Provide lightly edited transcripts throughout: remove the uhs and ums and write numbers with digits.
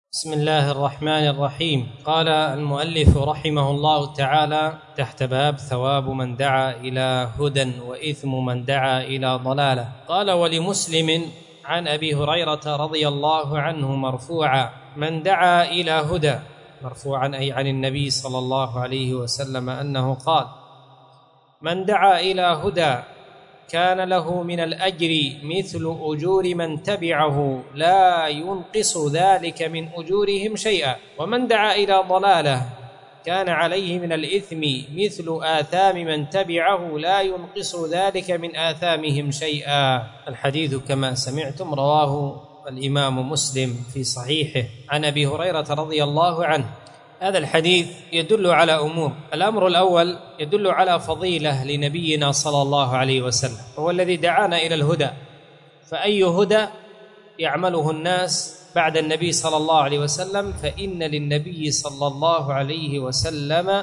بسم الله الرحمن الرحيم. قال المؤلف رحمه الله تعالى تحت باب ثواب من دعا إلى هدى وإثم من دعا إلى ضلالة. قال: ولمسلم عن أبي هريرة رضي الله عنه مرفوعا: من دعا إلى هدى، مرفوعا أي عن النبي صلى الله عليه وسلم أنه قال: من دعا إلى هدى كان له من الأجر مثل أجور من تبعه لا ينقص ذلك من أجورهم شيئا، ومن دعا إلى ضلالة كان عليه من الإثم مثل آثام من تبعه لا ينقص ذلك من آثامهم شيئا. الحديث كما سمعتم رواه الإمام مسلم في صحيحه عن أبي هريرة رضي الله عنه. هذا الحديث يدل على أمور. الأمر الأول يدل على فضيلة لنبينا صلى الله عليه وسلم، هو الذي دعانا إلى الهدى، فأي هدى يعمله الناس بعد النبي صلى الله عليه وسلم فإن للنبي صلى الله عليه وسلم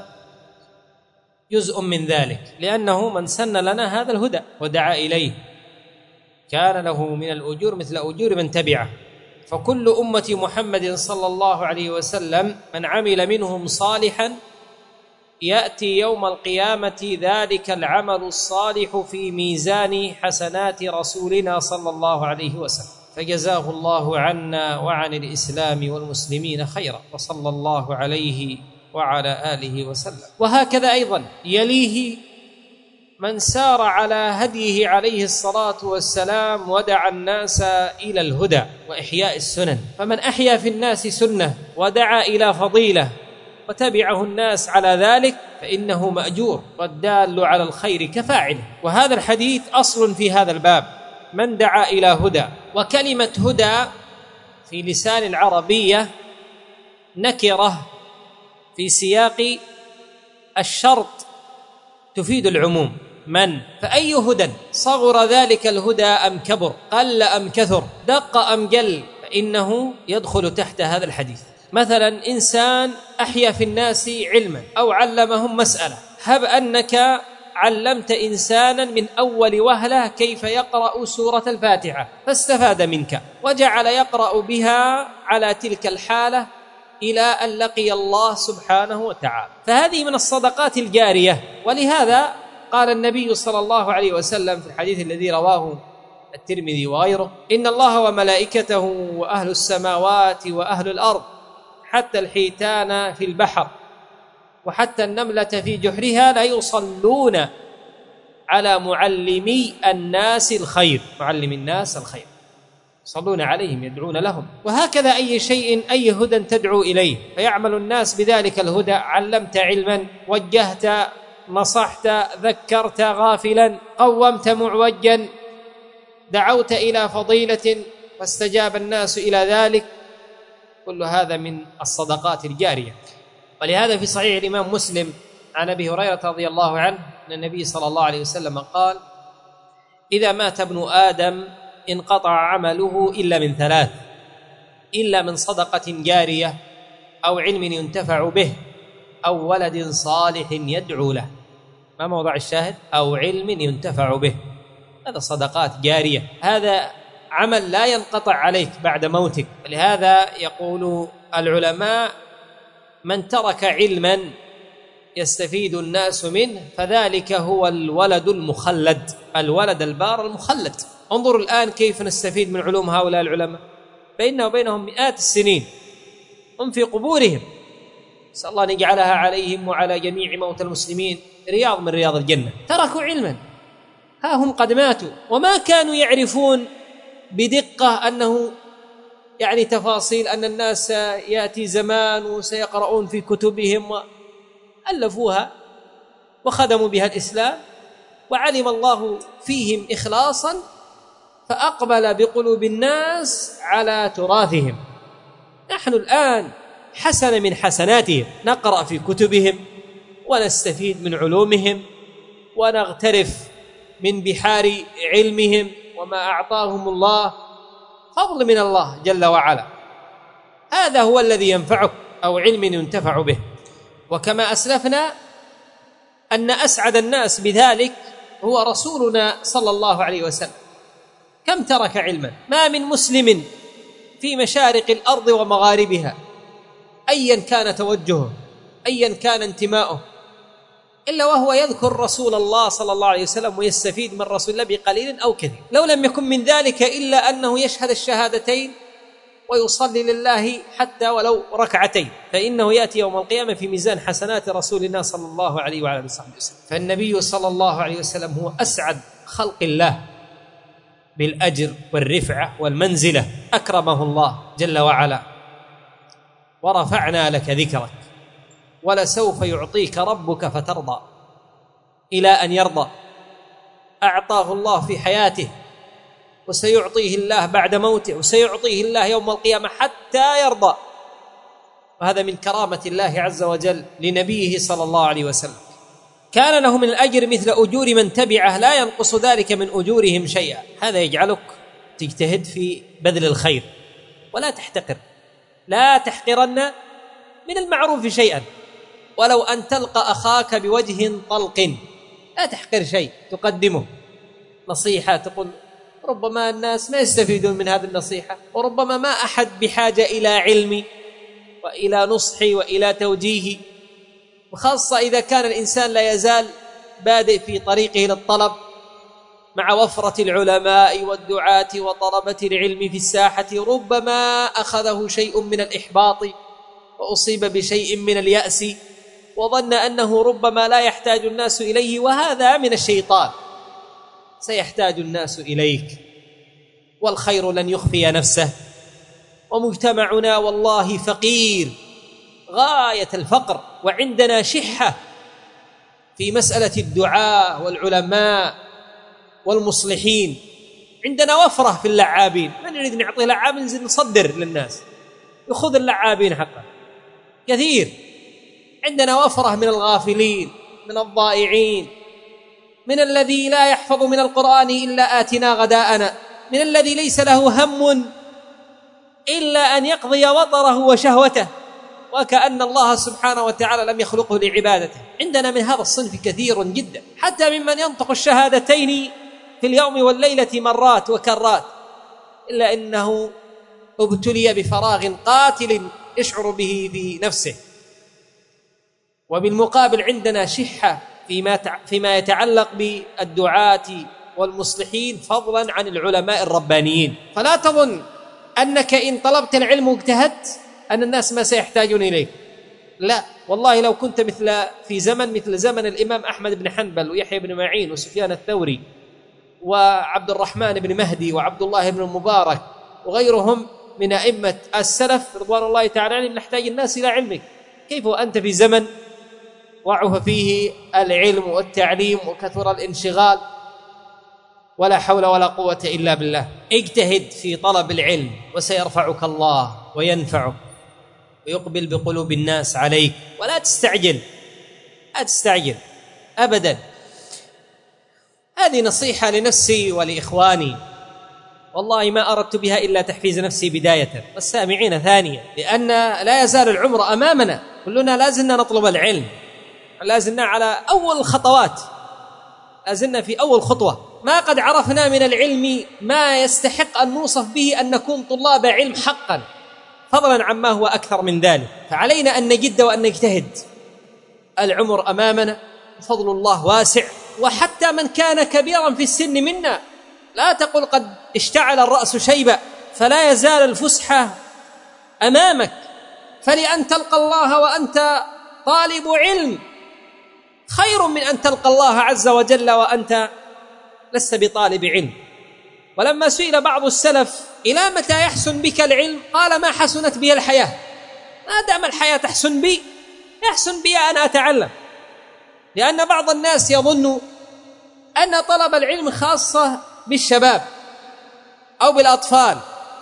جزء من ذلك، لأنه من سن لنا هذا الهدى ودعا إليه كان له من الأجور مثل أجور من تبعه. فكل أمة محمد صلى الله عليه وسلم من عمل منهم صالحا يأتي يوم القيامة ذلك العمل الصالح في ميزان حسنات رسولنا صلى الله عليه وسلم، فجزاه الله عنا وعن الإسلام والمسلمين خيرا، وصلى الله عليه وعلى آله وسلم. وهكذا أيضا يليه من سار على هديه عليه الصلاة والسلام ودعا الناس إلى الهدى وإحياء السنن. فمن أحيا في الناس سنة ودعا إلى فضيلة وتبعه الناس على ذلك فإنه مأجور، والدال على الخير كفاعله. وهذا الحديث أصل في هذا الباب: من دعا إلى هدى. وكلمة هدى في لسان العربية نكرة في سياق الشرط تفيد العموم. من، فأي هدى، صغر ذلك الهدى أم كبر، قل أم كثر، دق أم جل، فإنه يدخل تحت هذا الحديث. مثلا إنسان أحيا في الناس علما أو علمهم مسألة، هب أنك علمت إنسانا من أول وهلة كيف يقرأ سورة الفاتحة فاستفاد منك وجعل يقرأ بها على تلك الحالة إلى أن لقي الله سبحانه وتعالى، فهذه من الصدقات الجارية. ولهذا قال النبي صلى الله عليه وسلم في الحديث الذي رواه الترمذي وغيره: إن الله وملائكته وأهل السماوات وأهل الأرض حتى الحيتان في البحر وحتى النملة في جحرها لا يصلون على معلمي الناس الخير، معلم الناس الخير، يصلون عليهم يدعون لهم. وهكذا أي شيء، أي هدى تدعو إليه فيعمل الناس بذلك الهدى. علمت علما، وجهت، نصحت، ذكرت غافلا، قومت معوجا، دعوت إلى فضيلة فاستجاب الناس إلى ذلك، كل هذا من الصدقات الجارية. ولهذا في صحيح الإمام مسلم عن أبي هريرة رضي الله عنه أن النبي صلى الله عليه وسلم قال: إذا مات ابن آدم انقطع عمله إلا من ثلاث: إلا من صدقة جارية أو علم ينتفع به أو ولد صالح يدعو له. ما موضع الشاهد؟ أو علم ينتفع به، هذا صدقات جارية، هذا عمل لا ينقطع عليك بعد موتك. ولهذا يقول العلماء: من ترك علما يستفيد الناس منه فذلك هو الولد المخلد، الولد البار المخلد. انظروا الآن كيف نستفيد من علوم هؤلاء العلماء، بيننا وبينهم مئات السنين، هم في قبورهم، نسأل الله أن يجعلها عليهم وعلى جميع موتى المسلمين رياض من رياض الجنة. تركوا علما، ها هم قد ماتوا وما كانوا يعرفون بدقة أنه يعني تفاصيل أن الناس يأتي زمان وسيقرؤون في كتبهم، وألفوها وخدموا بها الإسلام، وعلم الله فيهم إخلاصا فأقبل بقلوب الناس على تراثهم. نحن الآن حسن من حسناتهم، نقرأ في كتبهم ونستفيد من علومهم ونغترف من بحار علمهم وما أعطاهم الله فضل من الله جل وعلا. هذا هو الذي ينفعك، أو علم ينتفع به. وكما أسلفنا أن أسعد الناس بذلك هو رسولنا صلى الله عليه وسلم. كم ترك علما، ما من مسلم في مشارق الأرض ومغاربها أيا كان توجهه، أيا كان انتماؤه، إلا وهو يذكر رسول الله صلى الله عليه وسلم ويستفيد من رسول الله بقليل أو كثير. لو لم يكن من ذلك إلا أنه يشهد الشهادتين ويصلي لله حتى ولو ركعتين، فإنه يأتي يوم القيامة في ميزان حسنات رسول الله صلى الله عليه وعلى آله وسلم. فالنبي صلى الله عليه وسلم هو أسعد خلق الله بالأجر والرفعة والمنزلة، أكرمه الله جل وعلا. ورفعنا لك ذكرك ولسوف يعطيك ربك فترضى، إلى أن يرضى. أعطاه الله في حياته وسيعطيه الله بعد موته وسيعطيه الله يوم القيامة حتى يرضى، وهذا من كرامة الله عز وجل لنبيه صلى الله عليه وسلم. كان له من الأجر مثل أجور من تبعه لا ينقص ذلك من أجورهم شيئا. هذا يجعلك تجتهد في بذل الخير ولا تحتقر، لا تحقرن من المعروف شيئا، ولو أن تلقى أخاك بوجه طلق لا تحقر شيء تقدمه، نصيحة تقول ربما الناس ما يستفيدون من هذه النصيحة، وربما ما أحد بحاجة إلى علمي وإلى نصحي وإلى توجيهي، وخاصة إذا كان الإنسان لا يزال بادئ في طريقه للطلب مع وفرة العلماء والدعاة وطلبة العلم في الساحة، ربما أخذه شيء من الإحباط وأصيب بشيء من اليأس وظن أنه ربما لا يحتاج الناس إليه، وهذا من الشيطان. سيحتاج الناس إليك، والخير لن يخفي نفسه، ومجتمعنا والله فقير غاية الفقر، وعندنا شحة في مسألة الدعاء والعلماء والمصلحين. عندنا وفرة في اللعابين، من نريد نعطيه لعاب ننزل نصدر للناس يأخذ اللعابين حقا كثير. عندنا وفرة من الغافلين، من الضائعين، من الذي لا يحفظ من القرآن إلا آتنا غداءنا، من الذي ليس له هم إلا أن يقضي وطره وشهوته، وكأن الله سبحانه وتعالى لم يخلقه لعبادته. عندنا من هذا الصنف كثير جدا، حتى ممن ينطق الشهادتين في اليوم والليلة مرات وكرات، إلا إنه ابتلي بفراغ قاتل يشعر به في نفسه. وبالمقابل عندنا شحة فيما يتعلق بالدعاة والمصلحين، فضلا عن العلماء الربانيين. فلا تظن أنك إن طلبت العلم واجتهدت أن الناس ما سيحتاجون إليك، لا والله. لو كنت في زمن مثل زمن الإمام أحمد بن حنبل ويحيى بن معين وسفيان الثوري وعبد الرحمن بن مهدي وعبد الله بن المبارك وغيرهم من أئمة السلف رضوان الله تعالى عليهم، نحتاج الناس إلى علمك. كيف وأنت في زمن ضعف فيه العلم والتعليم وكثر الانشغال؟ ولا حول ولا قوة إلا بالله. اجتهد في طلب العلم وسيرفعك الله وينفعك ويقبل بقلوب الناس عليك، ولا تستعجل، لا تستعجل أبدا. هذه نصيحة لنفسي ولإخواني، والله ما أردت بها إلا تحفيز نفسي بداية والسامعين ثانية، لأن لا يزال العمر أمامنا، كلنا لازلنا نطلب العلم، لازلنا على أول الخطوات، لازلنا في أول خطوة. ما قد عرفنا من العلم ما يستحق أن نوصف به أن نكون طلاب علم حقا، فضلا عما هو أكثر من ذلك. فعلينا أن نجد وأن نجتهد. العمر أمامنا، فضل الله واسع. وحتى من كان كبيرا في السن منا، لا تقل قد اشتعل الرأس شيبا، فلا يزال الفسحة أمامك. فلأن تلقى الله وأنت طالب علم خير من أن تلقى الله عز وجل وأنت لست بطالب علم. ولما سئل بعض السلف إلى متى يحسن بك العلم، قال ما حسنت بي الحياة، ما دام الحياة تحسن بي، يحسن بي أن أتعلم. لأن بعض الناس يظن أن طلب العلم خاصة بالشباب أو بالأطفال،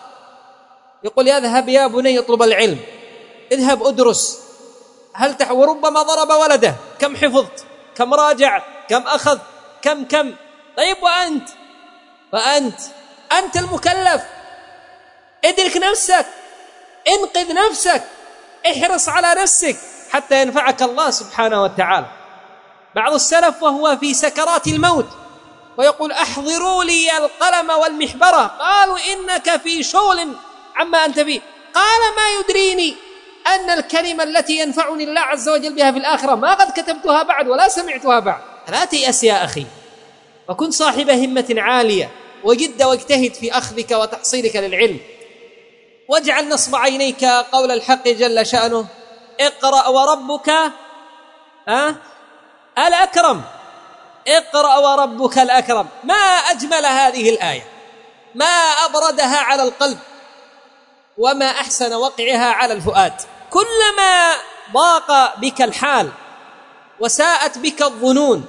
يقول يذهب يا بني اطلب العلم، اذهب أدرس. وربما ضرب ولده، كم حفظت، كم راجعت، كم أخذ، كم. طيب وأنت المكلف، ادرك نفسك، انقذ نفسك، احرص على نفسك حتى ينفعك الله سبحانه وتعالى. بعض السلف وهو في سكرات الموت ويقول احضروا لي القلم والمحبرة، قالوا إنك في شغل عما أنت فيه. قال ما يدريني أن الكلمة التي ينفعني الله عز وجل بها في الآخرة ما قد كتبتها بعد ولا سمعتها بعد. لا تيأس يا أخي، وكن صاحب همة عالية، وجد واجتهد في أخذك وتحصيلك للعلم، واجعل نصب عينيك قول الحق جل شأنه: اقرأ وربك الأكرم. اقرأ وربك الأكرم. ما أجمل هذه الآية، ما أبردها على القلب، وما أحسن وقعها على الفؤاد. كلما ضاق بك الحال وساءت بك الظنون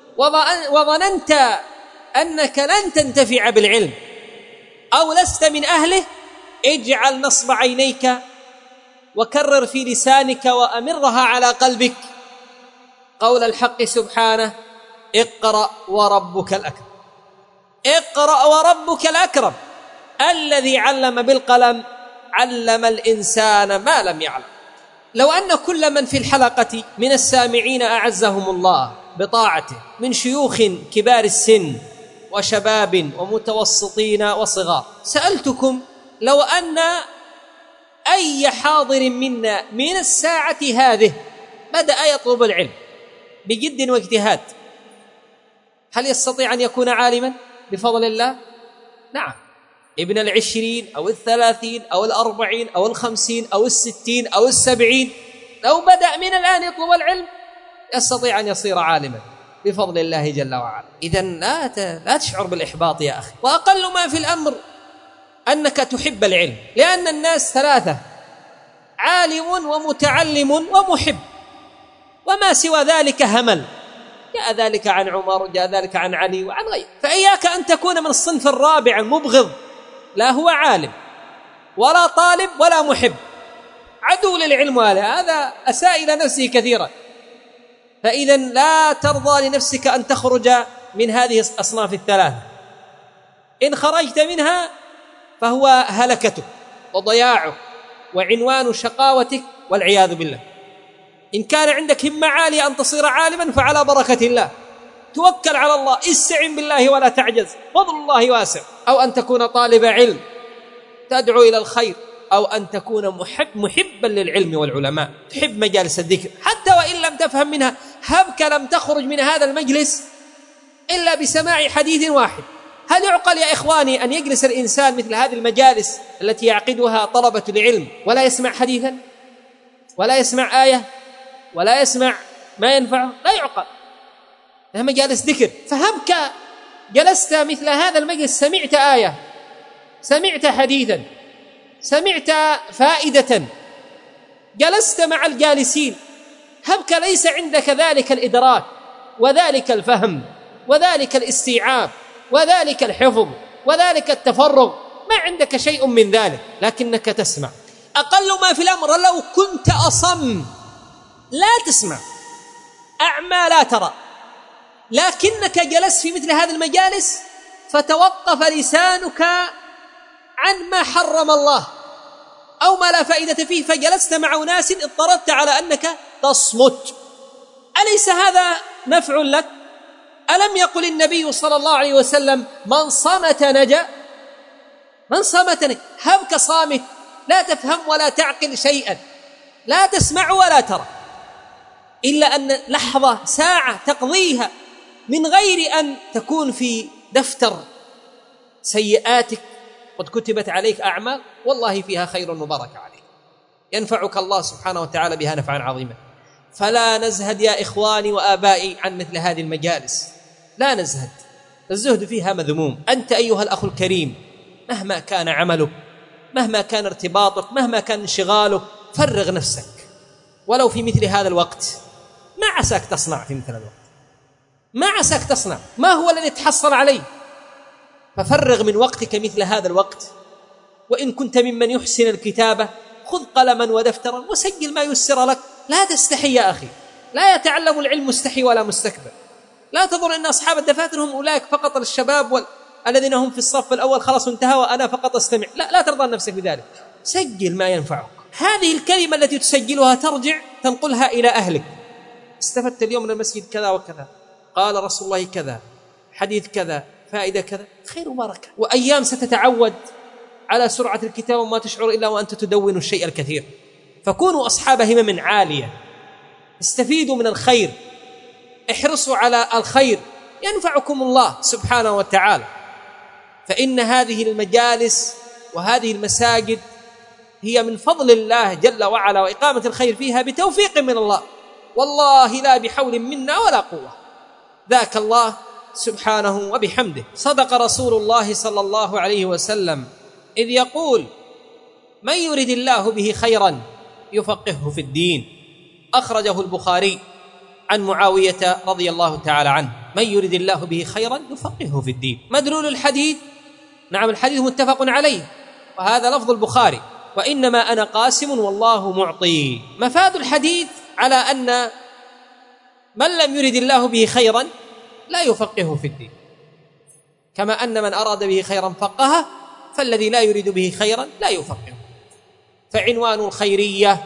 وظننت أنك لن تنتفع بالعلم أو لست من أهله، اجعل نصب عينيك وكرر في لسانك وأمرها على قلبك قول الحق سبحانه: اقرأ وربك الأكرم. اقرأ وربك الأكرم الذي علم بالقلم علم الإنسان ما لم يعلم. لو أن كل من في الحلقة من السامعين أعزهم الله بطاعته من شيوخ كبار السن وشباب ومتوسطين وصغار، سألتكم لو أن أي حاضر منا من الساعة هذه بدأ يطلب العلم بجد واجتهاد، هل يستطيع أن يكون عالما بفضل الله؟ نعم. ابن 20 أو 30 أو 40 أو 50 أو 60 أو 70 لو بدأ من الآن يطلب العلم يستطيع أن يصير عالما بفضل الله جل وعلا. إذن لا تشعر بالإحباط يا أخي، وأقل ما في الأمر أنك تحب العلم، لأن الناس ثلاثة: عالم ومتعلم ومحب، وما سوى ذلك همل. جاء ذلك عن عمر وجاء ذلك عن علي وعن غيره. فإياك أن تكون من الصنف الرابع المبغض، لا هو عالم ولا طالب ولا محب، عدو للعلم، هذا أساء إلى نفسه كثيرا. فإذا لا ترضى لنفسك أن تخرج من هذه الأصناف الثلاثة. إن خرجت منها فهو هلكتك وضياعك وعنوان شقاوتك والعياذ بالله. إن كان عندك همة عالية أن تصير عالما فعلى بركة الله، توكل على الله، استعن بالله ولا تعجز، فضل الله واسع. أو أن تكون طالب علم تدعو إلى الخير، أو أن تكون محبا للعلم والعلماء، تحب مجالس الذكر حتى وإن لم تفهم منها. هبك لم تخرج من هذا المجلس إلا بسماع حديث واحد. هل يعقل يا إخواني أن يجلس الإنسان مثل هذه المجالس التي يعقدها طلبة العلم ولا يسمع حديثا ولا يسمع آية ولا يسمع ما ينفعه؟ لا يعقل. لها مجالس ذكر. فهبك جلست مثل هذا المجلس، سمعت آية، سمعت حديثا، سمعت فائدة، جلست مع الجالسين، هبك ليس عندك ذلك الإدراك وذلك الفهم وذلك الاستيعاب وذلك الحفظ وذلك التفرغ، ما عندك شيء من ذلك، لكنك تسمع. أقل ما في الأمر لو كنت أصم لا تسمع، أعمى لا ترى، لكنك جلست في مثل هذه المجالس فتوقف لسانك عن ما حرم الله أو ما لا فائدة فيه، فجلست مع ناس اضطررت على أنك تصمت. أليس هذا نفع لك؟ ألم يقل النبي صلى الله عليه وسلم: من صمت نجا؟ من صمت نجا. هبك صامت، لا تفهم ولا تعقل شيئا، لا تسمع ولا ترى، إلا أن لحظة ساعة تقضيها من غير أن تكون في دفتر سيئاتك قد كتبت عليك أعمال والله فيها خير وبركة عليك، ينفعك الله سبحانه وتعالى بها نفعا عظيما. فلا نزهد يا إخواني وآبائي عن مثل هذه المجالس، لا نزهد، الزهد فيها مذموم. أنت أيها الأخ الكريم مهما كان عملك، مهما كان ارتباطك، مهما كان انشغالك، فرغ نفسك ولو في مثل هذا الوقت. ما عساك تصنع في مثل الوقت؟ ما عساك تصنع؟ ما هو الذي تحصل عليه؟ ففرغ من وقتك مثل هذا الوقت. وإن كنت ممن يحسن الكتابة خذ قلما ودفترا وسجل ما يسر لك. لا تستحي يا أخي، لا يتعلم العلم مستحي ولا مستكبر. لا تظن أن أصحاب الدفاتر هم أولئك فقط الشباب الذين هم في الصف الأول خلاص انتهى وأنا فقط أستمع. لا ترضى نفسك بذلك، سجل ما ينفعك. هذه الكلمة التي تسجلها ترجع تنقلها إلى أهلك: استفدت اليوم من المسجد كذا وكذا، قال رسول الله كذا، حديث كذا، فائدة كذا، خير وبركة. وأيام ستتعود على سرعة الكتابة وما تشعر إلا وأنت تدون الشيء الكثير. فكونوا أصحاب همم عالية، استفيدوا من الخير، احرصوا على الخير ينفعكم الله سبحانه وتعالى. فإن هذه المجالس وهذه المساجد هي من فضل الله جل وعلا، وإقامة الخير فيها بتوفيق من الله، والله لا بحول منا ولا قوة، ذاك الله سبحانه وبحمده. صدق رسول الله صلى الله عليه وسلم إذ يقول: من يرد الله به خيرا يفقهه في الدين. أخرجه البخاري عن معاوية رضي الله تعالى عنه: من يرد الله به خيرا يفقهه في الدين. مدلول الحديث: نعم، الحديث متفق عليه، وهذا لفظ البخاري: وإنما أنا قاسم والله معطي. مفاد الحديث على أن من لم يرد الله به خيرا لا يفقهه في الدين، كما أن من أراد به خيرا فقهه، فالذي لا يريد به خيرا لا يفقهه. فعنوان الخيرية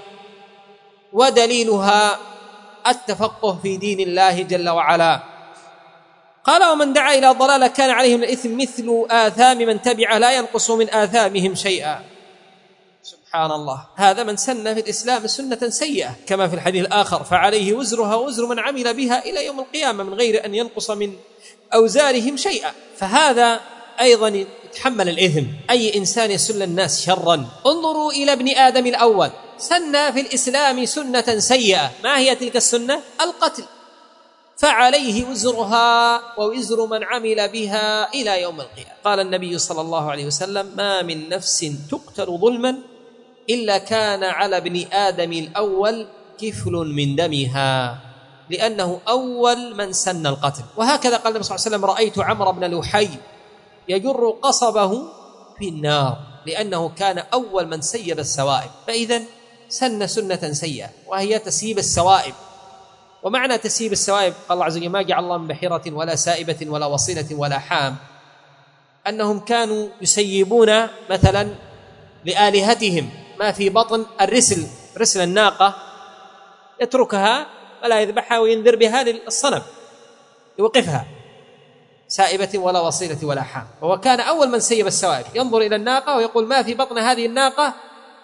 ودليلها التفقه في دين الله جل وعلا. قال: ومن دعا إلى ضلالة كان عليه من الإثم مثل آثام من تبعه لا ينقص من آثامهم شيئا. سبحان الله، هذا من سن في الإسلام سنة سيئة، كما في الحديث الآخر: فعليه وزرها ووزر من عمل بها إلى يوم القيامة من غير أن ينقص من أوزارهم شيئا. فهذا أيضا يتحمل الإثم. أي إنسان يسل الناس شرا. انظروا إلى ابن آدم الأول، سن في الإسلام سنة سيئة. ما هي تلك السنة؟ القتل، فعليه وزرها ووزر من عمل بها إلى يوم القيامة. قال النبي صلى الله عليه وسلم: ما من نفس تقتل ظلما إلا كان على ابن آدم الأول كفل من دمها، لأنه أول من سن القتل. وهكذا قال النبي صلى الله عليه وسلم: رأيت عمرو بن لحي يجر قصبه في النار، لأنه كان أول من سيب السوائب. فإذا سن سنة سيئة، وهي تسيب السوائب. ومعنى تسيب السوائب، قال الله عز وجل: ما جعل الله من بحيرة ولا سائبة ولا وصيلة ولا حام، أنهم كانوا يسيبون مثلا لآلهتهم ما في بطن الرسل، رسل الناقة، يتركها ولا يذبحها وينذر بها للصنم، يوقفها، سائبة ولا وصيلة ولا حام. وهو كان أول من سيب السوائب، ينظر إلى الناقة ويقول: ما في بطن هذه الناقة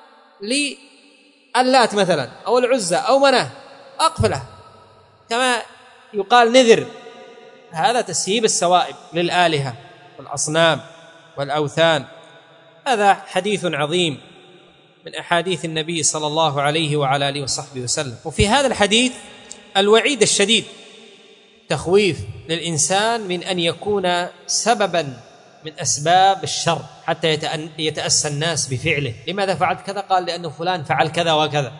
للات مثلا أو العزى أو مناه، أقفله، كما يقال نذر. هذا تسييب السوائب للآلهة والأصنام والأوثان. هذا حديث عظيم من أحاديث النبي صلى الله عليه وعلى آله وصحبه وسلم. وفي هذا الحديث الوعيد الشديد، تخويف للإنسان من أن يكون سببا من أسباب الشر حتى يتأسى الناس بفعله. لماذا فعلت كذا؟ قال: لأنه فلان فعل كذا وكذا.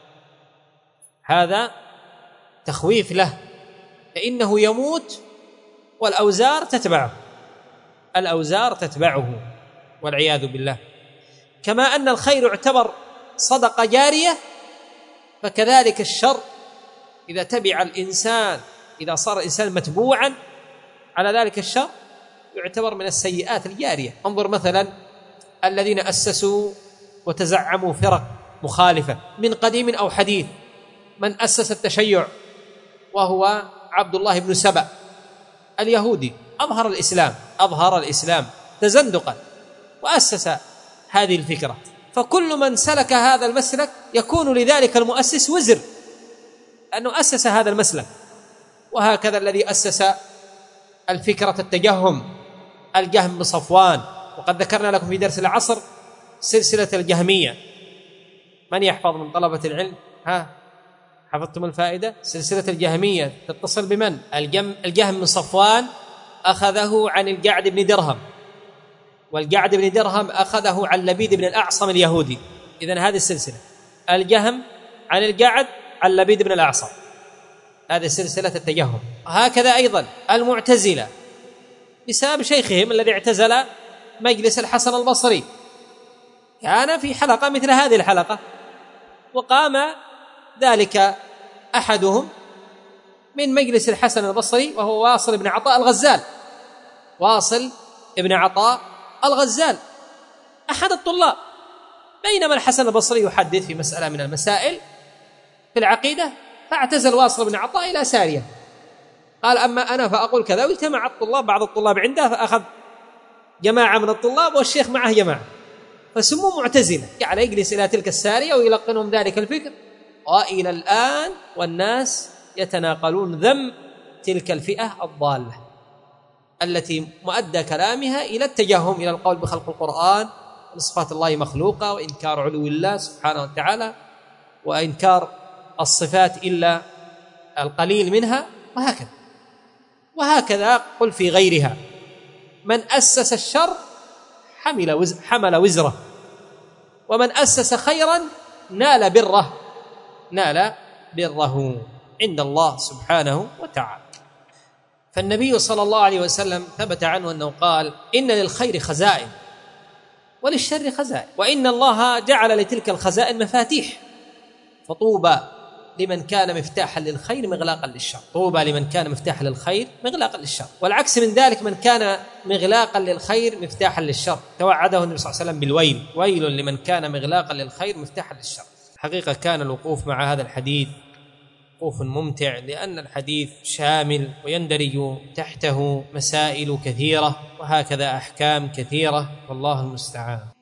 هذا تخويف له، فإنه يموت والأوزار تتبعه، الأوزار تتبعه والعياذ بالله. كما أن الخير يعتبر صدقة جارية، فكذلك الشر إذا تبع الإنسان، إذا صار الإنسان متبوعا على ذلك الشر، يعتبر من السيئات الجارية. انظر مثلا الذين أسسوا وتزعموا فرق مخالفة من قديم أو حديث. من أسس التشيع وهو عبد الله بن سبأ اليهودي، أظهر الإسلام تزندقا وأسس هذه الفكرة. فكل من سلك هذا المسلك يكون لذلك المؤسس وزر، لأنه أسس هذا المسلك. وهكذا الذي أسس الفكرة التجهم، الجهم بن صفوان، وقد ذكرنا لكم في درس العصر سلسلة الجهمية. من يحفظ من طلبة العلم؟ حفظتم الفائدة؟ سلسلة الجهمية تتصل بمن؟ الجهم بن صفوان أخذه عن الجعد بن درهم، والجعد بن درهم أخذه عن لبيد بن الأعصم اليهودي. إذن هذه السلسلة، الجهم عن الجعد عن لبيد بن الأعصم، هذه سلسلة التجهم. هكذا أيضا المعتزلة بسبب شيخهم الذي اعتزل مجلس الحسن البصري، كان في حلقة مثل هذه الحلقة، وقام ذلك أحدهم من مجلس الحسن البصري وهو واصل بن عطاء الغزال، واصل ابن عطاء الغزال أحد الطلاب. بينما الحسن البصري يحدث في مسألة من المسائل في العقيدة، فاعتزل واصل بن عطاء إلى سارية، قال: أما أنا فأقول كذا. واجتمع الطلاب، بعض الطلاب عنده، فأخذ جماعة من الطلاب والشيخ معه جماعة، فسموه معتزلة، جعل يجلس إلى تلك السارية ويلقنهم ذلك الفكر، وإلى الآن والناس يتناقلون ذم تلك الفئة الضالة التي مؤدى كلامها إلى التجهم إلى القول بخلق القرآن وصفات الله مخلوقة وإنكار علو الله سبحانه وتعالى وإنكار الصفات إلا القليل منها، وهكذا قل في غيرها. من أسس الشر حمل وزره، ومن أسس خيرا نال بره عند الله سبحانه وتعالى. فالنبي صلى الله عليه وسلم ثبت عنه أنه قال: إن للخير خزائن وللشر خزائن، وإن الله جعل لتلك الخزائن مفاتيح، فطوبى لمن كان مفتاحا للخير مغلاقا للشر، طوبى لمن كان مفتاحا للخير مغلاقا للشر، والعكس من ذلك من كان مغلاقا للخير مفتاحا للشر. توعده النبي صلى الله عليه وسلم بالويل: ويل لمن كان مغلاقا للخير مفتاحا للشر. حقيقة كان الوقوف مع هذا الحديث وقوف ممتع، لأن الحديث شامل ويندرج تحته مسائل كثيرة وهكذا أحكام كثيرة، والله المستعان.